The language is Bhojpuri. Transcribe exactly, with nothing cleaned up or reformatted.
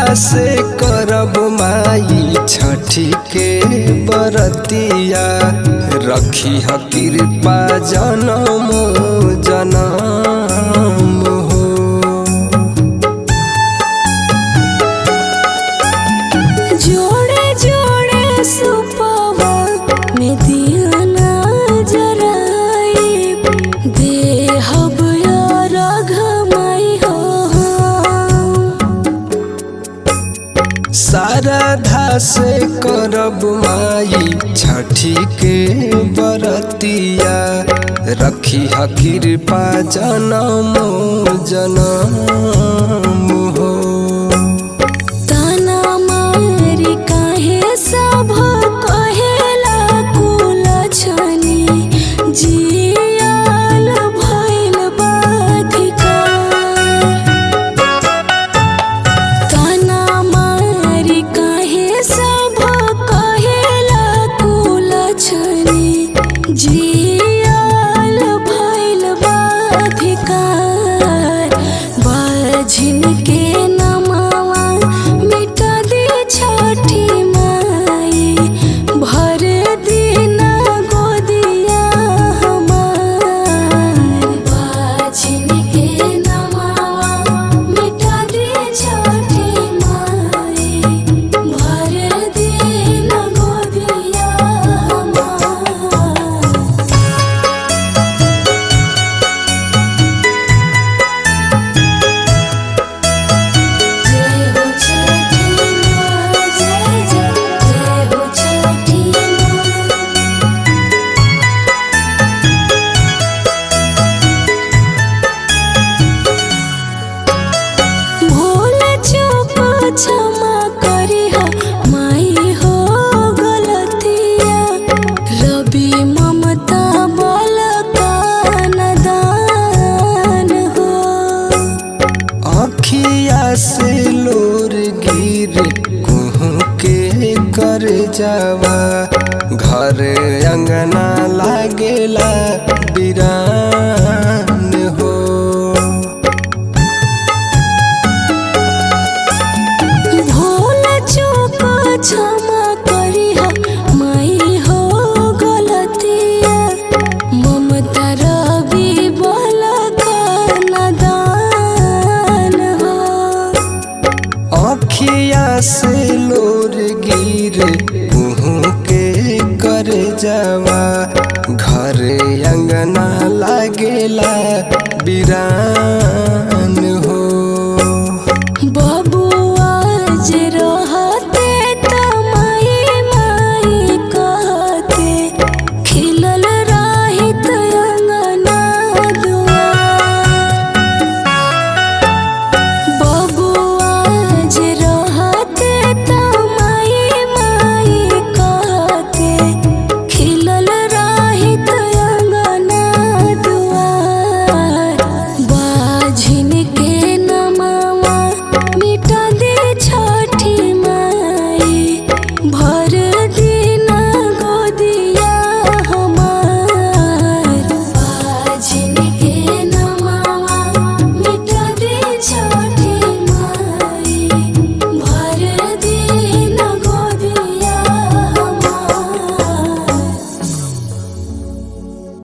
से करब माई छठी के बरतिया, रखी ह कृपा जनम जनम हो। जोड़े जोड़े सुपवा में दिया ना जराई, देहब रघ माई हो। शारदा से करब माई छठी के बरतिया, रखी ह कृपा जनम जनम हो। ताना मारी काहे सब कहेला कुल छनी, जियाल भइल बाधिकार। ताना मारी काहे सब कहेला कुल छनी, जियाल भइल बाधिकार। बाझिन के नमवा मिटा दे छठी माई, भर दीना गोदिया हमार। बाझिन के नमवा मिटा दे छठी माई, भर दीना गोदिया हमार। जय हो छठी माँ, जय जय जय हो छठी माँ। भूल चूक क्षमा करिह माई हो गलतिया, रवि ममता बल का नदान हो। अखिया से लोर गिर कुहू के कर जावा, घर अंगना लागेला बिरान हो। भूल चूक क्षमा करिह माई हो गलतिया, ममता रवि बल का नदान हो। अखिया से लोर गिर कुहू के कर जावा, घर अंगना लागेला बिरान